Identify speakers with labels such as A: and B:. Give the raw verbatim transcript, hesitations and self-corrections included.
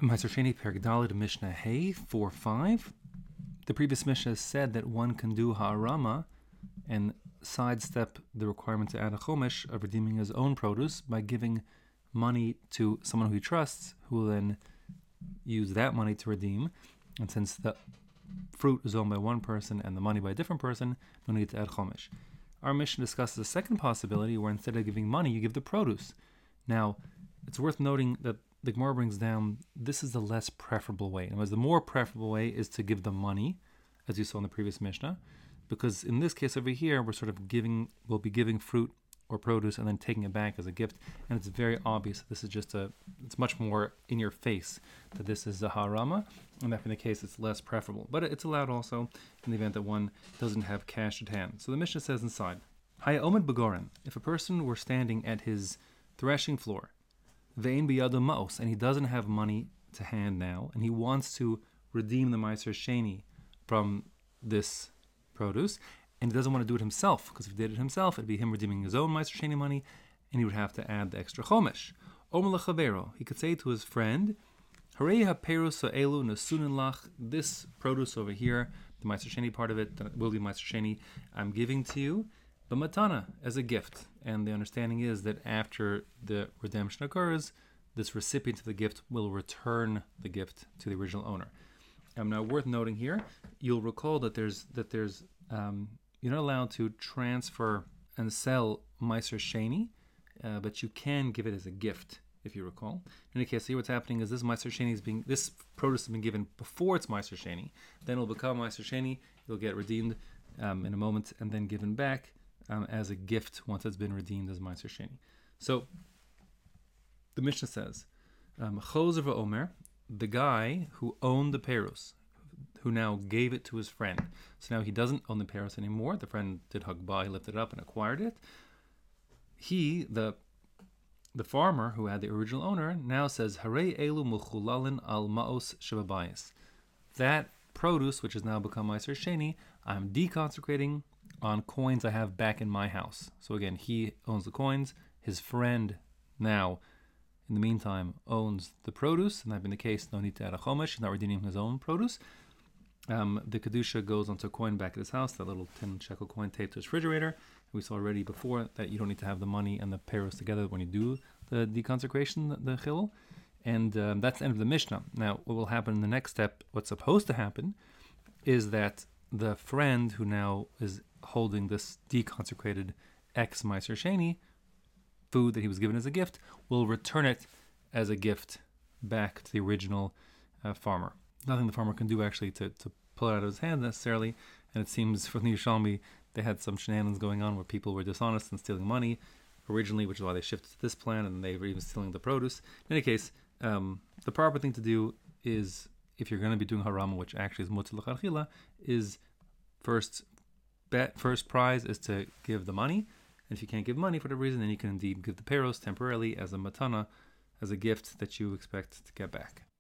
A: Meiser Sheni Perek Daled Mishnah Hey four five. The previous Mishnah said that one can do ha'arama and sidestep the requirement to add a chomesh of redeeming his own produce by giving money to someone who he trusts, who will then use that money to redeem. And since the fruit is owned by one person and the money by a different person, no need to add chomesh. Our Mishnah discusses a second possibility where instead of giving money, you give the produce. Now, it's worth noting that the Gemara brings down this is the less preferable way. In other words, the more preferable way is to give the money, as you saw in the previous Mishnah, because in this case over here, we're sort of giving, we'll be giving fruit or produce and then taking it back as a gift, and it's very obvious that this is just a, it's much more in your face that this is a harama, and that being the case, it's less preferable. But it's allowed also in the event that one doesn't have cash at hand. So the Mishnah says inside, Haya Omid Begoren, if a person were standing at his threshing floor, Ve'in biyado ma'os, and he doesn't have money to hand now, and he wants to redeem the Meiser Sheni from this produce, and he doesn't want to do it himself, because if he did it himself, it'd be him redeeming his own Meiser Sheni money, and he would have to add the extra chomesh. Omer lechavero, he could say to his friend, Harei ha'perus ha'elu nasunin lach, this produce over here, the Meiser Sheni part of it, that will be Meiser Sheni, I'm giving to you, but matana, as a gift. And the understanding is that after the redemption occurs, this recipient of the gift will return the gift to the original owner. Um, now, worth noting here, you'll recall that there's that there's um, you're not allowed to transfer and sell Meiser Sheni, uh, but you can give it as a gift, if you recall. In any case, here what's happening is this Meiser Sheni is being this produce has been given before it's Meiser Sheni. Then it'll become Meiser Sheni. It'll get redeemed um, in a moment and then given back Um, as a gift once it's been redeemed as Meiser Sheni. So the Mishnah says, Choser v'omer, the guy who owned the perus, who now gave it to his friend. So now he doesn't own the perus anymore. The friend did hagbah, he lifted it up and acquired it. He, the the farmer who had the original owner, now says, Harei elu muchulalin al ma'os shebabayis. That produce, which has now become Meiser Sheni, I'm deconsecrating on coins I have back in my house. So again, he owns the coins. His friend now, in the meantime, owns the produce. And that being the case, no need to add a chomesh. He's not redeeming his own produce. Um, the kedusha goes onto a coin back at his house, that little ten shekel coin taped to his refrigerator. We saw already before that you don't need to have the money and the perus together when you do the deconsecration, the, the chil. And um, that's the end of the Mishnah. Now, what will happen in the next step, what's supposed to happen, is that the friend who now is holding this deconsecrated ex Meiser Sheni food that he was given as a gift will return it as a gift back to the original uh, farmer. Nothing the farmer can do actually to, to pull it out of his hand necessarily, and it seems from the Yerushalmi they had some shenanigans going on where people were dishonest and stealing money originally, which is why they shifted to this plan, and they were even stealing the produce. In any case, um, the proper thing to do is, if you're going to be doing harama, which actually is mutzah l'chadchila, is first bet, first prize is to give the money. And if you can't give money for whatever reason, then you can indeed give the peros temporarily as a matana, as a gift that you expect to get back.